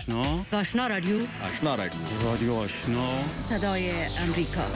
آشنا رادیو رادیو آشنا صدای امریکا.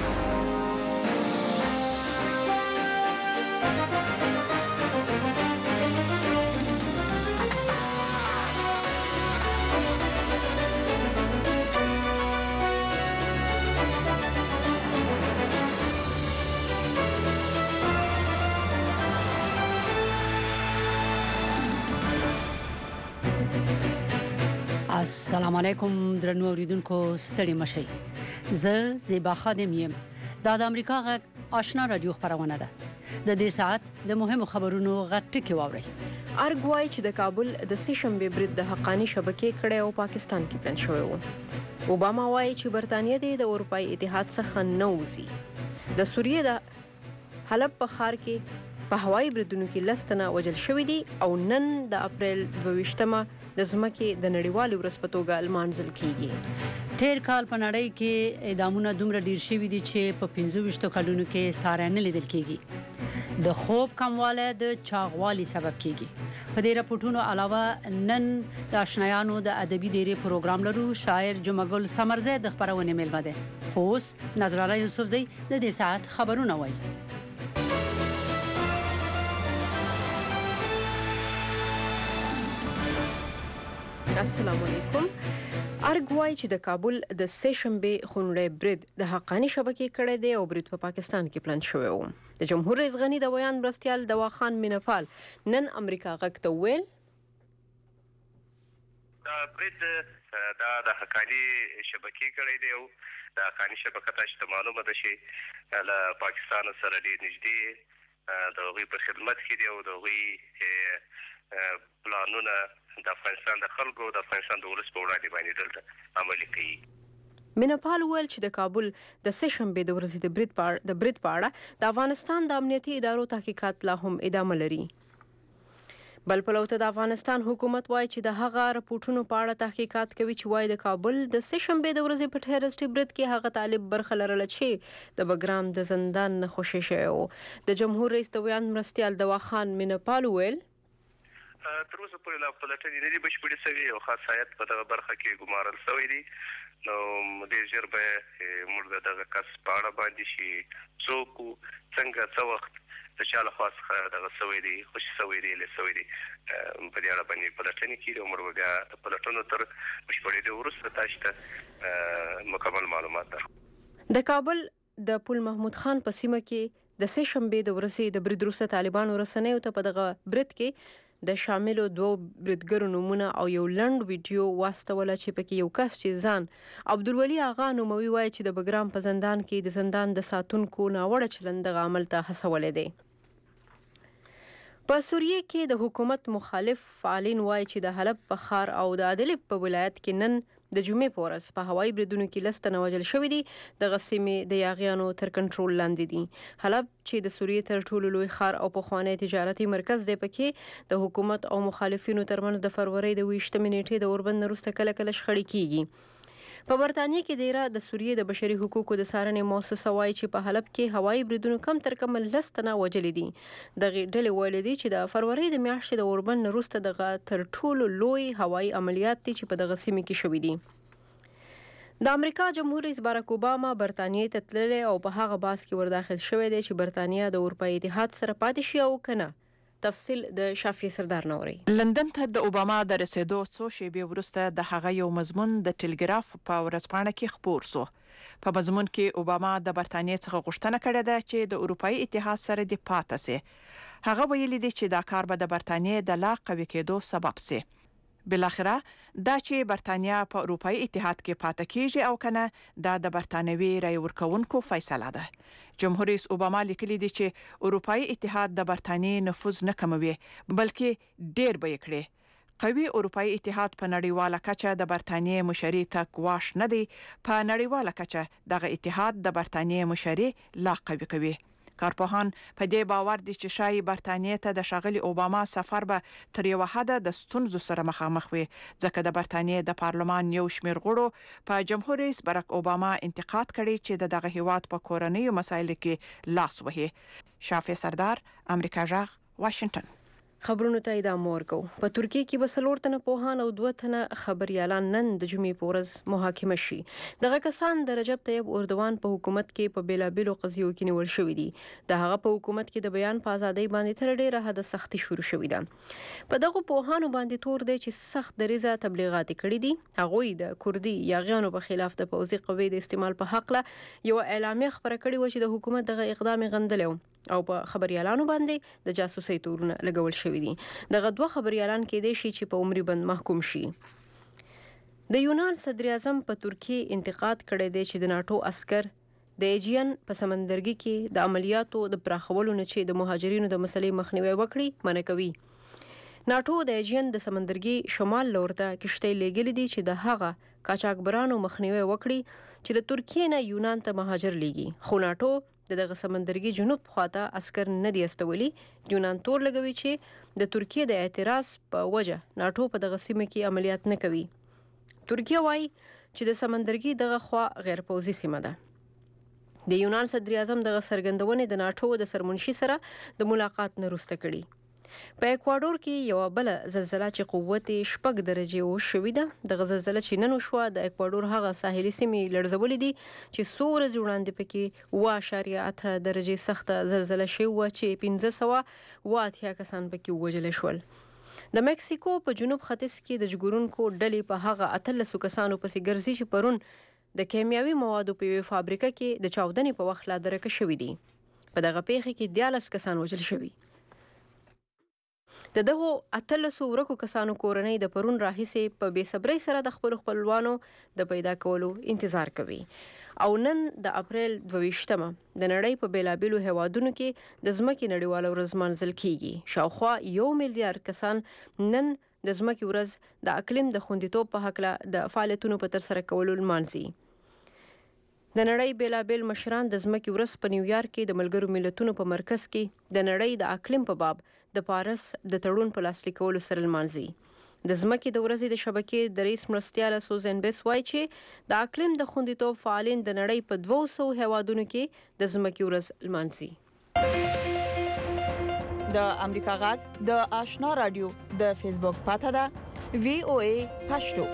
السلام علیکم درنو اوریدونکو، ستړي مشئ. زه زیبا خادم یم. دا د امریکا غږ آشنا رادیو خبرونه ده. د دې ساعت د مهمو خبرونو غټ ټکی واورئ. ارګ وایي چې د کابل د سهشنبه برید د حقانی شبکې کړه او پاکستان کې پلان شوی و. اوباما وایي چې برتانیه د اروپای اتحاد څخه نه وځي. د سوریې د حلب په ښار کې په هوایي بریدونو کې 10 تنه وژل شوي دي او نن د اپریل 22مه د ځمکې د نړیوالې ورځ په توګه لمانځل کیږي. تیر کال په نړۍ کې اعدامونه دومره ډیر شوي دي چې په 25 کلونو کې ساری نه لیدل کیږي. د خوب کموالی د چاغوالي سبب کیږي. په دې راپورټونو علاوه نن د آشنایانو د ادبي ډیرې پروګرام لرو. شاعر جمعګل سمرزی د خبرونه میلمه ده. خو اوس نظر الله یوسفزی د دې ساعت خبرونه وایي. السلام علیکم. ارګ وایي چې د کابل د سهشنبه خونړی برید د حقانی شبکې کړه دی او برید په پاکستان کې پلان شوی و. د جمهور رئیس غنی د ویان مرستیال دواخان مینپال نن امریکا غږ ته ویل دا برید د حقانی شبکې کړه دی او د حقانی شبکه تاسو ته معلومه ده چې له پاکستان سره ډېر نږدې د هغوی په خدمت کې دی او د هغوی پلانونه د افغانستان د خلکو د افغانستان د ولس په وړاندې باندې دلته عملي کوي. مینپال ویل چې د کابل د سهشنبه د ورځې د برید په اړه د افغانستان د امنیتي ادارو تحقیقات لا هم ادامه لري. بل پلوته د افغانستان حکومت وایي چې د هغه راپورټونو په اړه تحقیقات کوي چې وایي د کابل د سهشنبه د ورځې په ټیرریسټي برید کې هغه طالب برخه لرله چې د بګرام د زندان نه خوشی شوی و. د جمهور رئیس د ویان مرستیال دواخان مینپال ویل تر اوسه پورې لا پلټنې نه دي بشپړې شوې او خاص هیات په دغه برخه کې ګمارل شوی دی. نو ډېر ژر به موږ د دغه کس په اړه باندې چې څوک څنګه څه وخت د چا لخوا څخه دغه شوی دی خوشي شوی دی له شوی دی په دې اړه باندې پلټنې کېږي او موږ بیا د پلټنو تر بشپړېدو وروسته تاسو ته مکمل معلومات درکړو. د کابل د پل محمود خان په سیمه کې د سهشنبه د ورځې د برید وروسته طالبانو رسنیو ته په دغه برید کې د شاملو 2 بریدګرو نومونه او یو لنډ ویډیو واستوله چې پکې یو کس چې ځان عبدالولي آغا نوموي وایي چې د بګرام په زندان کې د زندان د ساتونکو ناوړه چلند دغه عمل ته هڅولی دی. په سوریې کې د حکومت مخالف فعالین وایي چې د حلب په ښار او د ادلب په ولایت کې نن د جمعې په ورځ په هوایي بریدونو کې 10 تنه وژل شوي دي. دغه سیمې د یاغیانو تر کنټرول لاندې دي. حلب چې د سوریې تر ټولو لوی ښار او پخوانی تجارتي مرکز دی پکې د حکومت او مخالفینو ترمنځ د فروری د 20 نیټې د اوربند وروسته کله کله شخړې کیږي. په برتانیې کې دیره د سوریې د بشري حقوقو د څارنې مؤسسه وایي چې په حلب کې هوایي بریدونو کم تر کمه 10 تنه وژلي دي. دغه ډلې ویلي دي چې د فروری د میاشتې د اوربند وروسته دغه تر ټولو لوی هوایي عملیات دي چې په دغه سیمه کې شوي دي. د امریکا جمهور رئیس باراک اوباما برتانیې ته تللی او په هغه باس کې ورداخل شوی دی چې برتانیه د اروپای اتحاد سره پاتې شي او کنه. تفصیل د شافعي سردار نوري. لندن ته د اوباما د رسیدو څو شېبې وروسته د هغه یو مضمون د ټلګراف په ورځپاڼه کې خپور شو. په مضمون کې اوباما د برتانیې څخه غوښتنه کړې ده چې د اروپای اتحاد سره د پاتې سي. هغه ویلي دی چې دا کار به د برتانیې د لا قوي کېدو سبب سي. بالاخره دا چې برتانیا په اروپای اتحاد کې پاتې کیږي او کنه دا د برتانوي رای ورکوونکو فیصله ده. جمهور رئیس اوباما لیکلي دی چې اروپای اتحاد د برتانیې نفوذ نه کموي بلکې ډیر به یې کړي. قوي اروپای اتحاد په نړیواله کچه د برتانیې مشري ته ګواښ نه دی. په نړیواله کچه دغه اتحاد د برتانیې مشري لا قوي کوي. کارپوهان په دې باور دي چې شاید برتانیې ته د ښاغلي اوباما سفر به تر یو حده د ستونزو سره مخامخ وي ځکه د برتانیې د پارلمان یو شمېر غړو په جمهور رئیس باراک اوباما انتقاد کړی چې دغه هیواد په کورنیو مسایلو کې لاس وهي. شافعي سردار، امریکا غږ، واشنگټن. خبرونو ته ادامه ورکوو. په ترکیه کې به 4 تنه پوهان او 2 تنه خبريالان نن د جمعې په ورځ محاکمه شي. دغه کسان د رجب طیب اردوغان په حکومت کې په بیلابیلو قضیو کې نیول شوي دي. د هغه په حکومت کې د بیان په ازادۍ باندې تر ډیره حد سختي شروع شوې ده. په دغه پوهانو باندې تور دی چې سخت دریزه تبلیغات کړي دي. هغوی د کردي یاغیانو په خلاف د پوځي قوې د استعمال په حق له یو اعلامیه خبره کړې و چې د حکومت دغه اقدام غندلی او په خبريالانو باندې د جاسوسي تورونه لګول شوی دي. دغه 2 خبريالان کې دي چې په عمري بند محکوم شي. د یونان صدر اعظم په ترکیه انتقاد کړی دی چې د ناتو عسكر د ایجین په سمندرګي کې د عملیاتو د پراخولو نه چې د مهاجرینو د مسلې مخنیوي وکړي منع کوي. ناتو د ایجین د سمندرګي شمال لور ته کشتۍ لېږلې دي چې د هغه قاچاقبرانو مخنیوي وکړي چې د ترکیه نه یونان ته مهاجر لیږي. خو ناتو دغه سمندرګي جنوب خواته عسكر نه دي استولي. یونان تور لګوي چې د ترکیه د اعتراض په وجه ناتو په دغه سیمه کې عملیات نه کوي. ترکیه وايي چې د سمندرګي دغه خوا غیر پوځي سیمه ده. د یونان صدر اعظم دغه سرګندونې د ناتو د سرمنشي سره د ملاقات نه وروسته کړي. په اکوادور کې یو بل زلزلہ چې قوت 6 درجه وشوي ده. د زلزلې چې نن وشوه د اکوادور هغه ساحلي سیمې لړزولې دي چې 100 ورځې وړاندې پکې 8 درجه سخته زلزلہ شوه و چې 1580 کسان پکې وژل شول. د مکسیکو په جنوب ختیځ کې د جګورونکو ډلې په هغه 13 کسانو پسې ګرځي چې پرون د کیمیاوي موادو په یوه فابریکه کې د چاودنې په وخت لا درکه شوي دي. په دغه پیښه کې 14 کسان وژل شوي. دغه 13 ورکو کسانو کورنۍ د پرون راهیسې په بې صبرۍ سره د خپلوانو د پیدا کولو انتظار کوي. او نن د اپریل 22مه د نړۍ په بیلابیلو هوادونو کې د ځمکې نړیواله ورځ منځل کیږي. شاوخوا 1 میلیارډ کسان نن د ځمکې ورځ د اقلیم د خوندیتوب په حق له د فعالیتونو په تر سره کولو لمانځي. د نړۍ بیلابیل مشران د ځمکې ورځ په نیویارک کې د ملګرو ملتونو په مرکز کې د نړۍ د اقلیم په باب د پاریس د تړون په لاسلیک کولو سره لمانځي. د ځمکې د ورځې د شبکې د رئیس مرستیاله سوزن بیس وایي چې د اقلیم د خوندیتوب فعالین د نړۍ په 200 هیوادونو کې د ځمکې ورځ لمانځي. د امریکا غږ د آشنا رادیو د فیسبوک پاته ده VOA پښتو.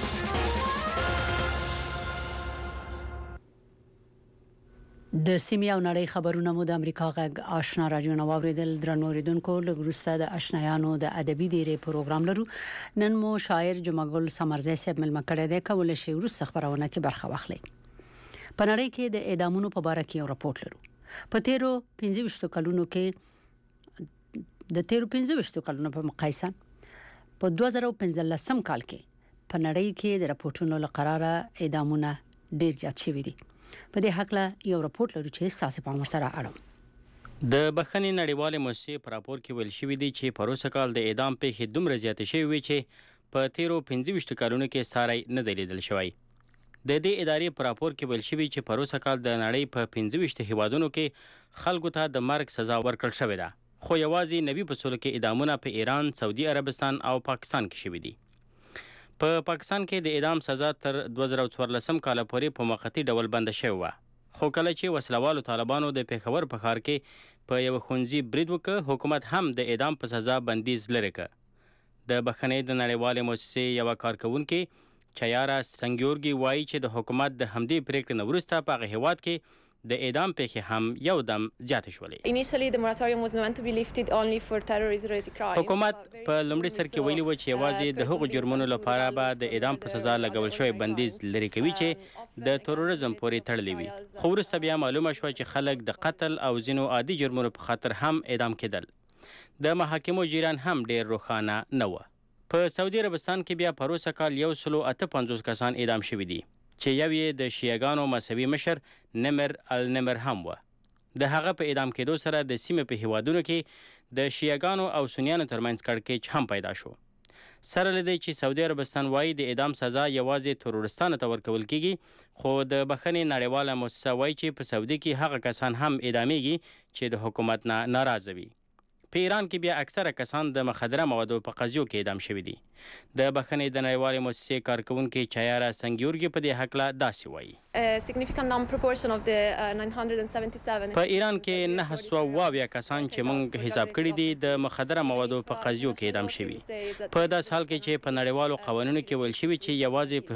د سیمې او نړۍ خبرونه مو د امریکا غږ آشنا رادیو نو اوریدل. درنو اوریدونکو لګروسته د آشنایانو د ادبي دیره پروګرام لرو. نن مو شاعر جمعګل سمرزی صاحب ملما کړی دی. کول شي ورسته خبرونه کې برخه واخلي. په نړۍ کې د اعدامونو په اړه کې یو راپورټ لرو. په تیرو 15 کلونو کې د تیرو 15 کلونو په مقایسه په 2015 کال کې په نړۍ کې د راپورټونو لقراره اعدامونه ډیر زیات شوي دي. په دې حق له یو راپورټ لرو چې ساسي په مشترا اړم. د بخښنې نړیواله موسسې په راپور کې ویل شوی دی چې پروسه کال د اعدام پیښې دومره زیاتې شوې وي چې په تیرو 15 کلونو کې ساري نه دی لیدل شوی. د دې ادارې په راپور کې ویل شوی چې پروسه کال د نړۍ په 15 هیوادونو کې خلکو ته د مرګ سزا ورکړل شوې ده. خو یوازې 90% کې اعدامونه په ایران، سعودي عربستان او پاکستان کې شوي دي. په پاکستان کې د اعدام سزا تر 2014 کال پورې په موقتی ډول بند شوی و. خو کله چې وسلوالو طالبانو د پیښور په ښار کې په یو ښوونځي برید وکړ، حکومت هم د اعدام په سزا بندیز لري کړ. د بخښنې د نړیوالې موسسې یو کارکونکي چایارا سنګیورګي وایي چې د حکومت د همدې پریکړې نه وروسته په هغه هیواد کې د اعدام پیښې هم یو دم زیات شولې. حکومت په لومړي سر کې ویلي و چې یوازې د هغو جرمونو لپاره به د اعدام په سزا لګول شوی بندیز لري کوي چې د تروریزم پورې تړلي وي. خو وروسته بیا معلومه شوه چې خلک د قتل او ځینو عادي جرمونو په خاطر هم اعدام کېدل. د محاکمو جریان هم ډیر روښانه نه و. په سعودي عربستان کې بیا پروسه کال 158 کسان اعدام شوي دي چې یو یې د شیعاګانو مذهبي مشر نمر النمر هم و. د هغه په اعدام کېدو سره د سیمې په هیوادونو کې د شیعاګانو او سنیانو ترمنځ کړکېچ هم پیدا شو. سره له دې چې سعودي عربستان وایي د اعدام سزا یوازې ترورستانو ته ورکول کیږي، خو د بخښنې نړیواله موسسه وایي چې په سعودي کې هغه کسان هم اعدامیږي چې د حکومت نه ناراضه وي. په ایران کې بیا اکثره کسان د مخدره موادو په قضیو کې اعدام شوي دي. د بخښنې د نړیوالې موسسې کارکونکي چایارا سنګیورګي په دې هکله داسې وایي. په ایران کې 972 کسان چې موږ حساب کړي دي د مخدره موادو په قضیو کې اعدام شوي. په داس حال کې چې په نړیوالو قوانینو کې ویل شوي چې یوازې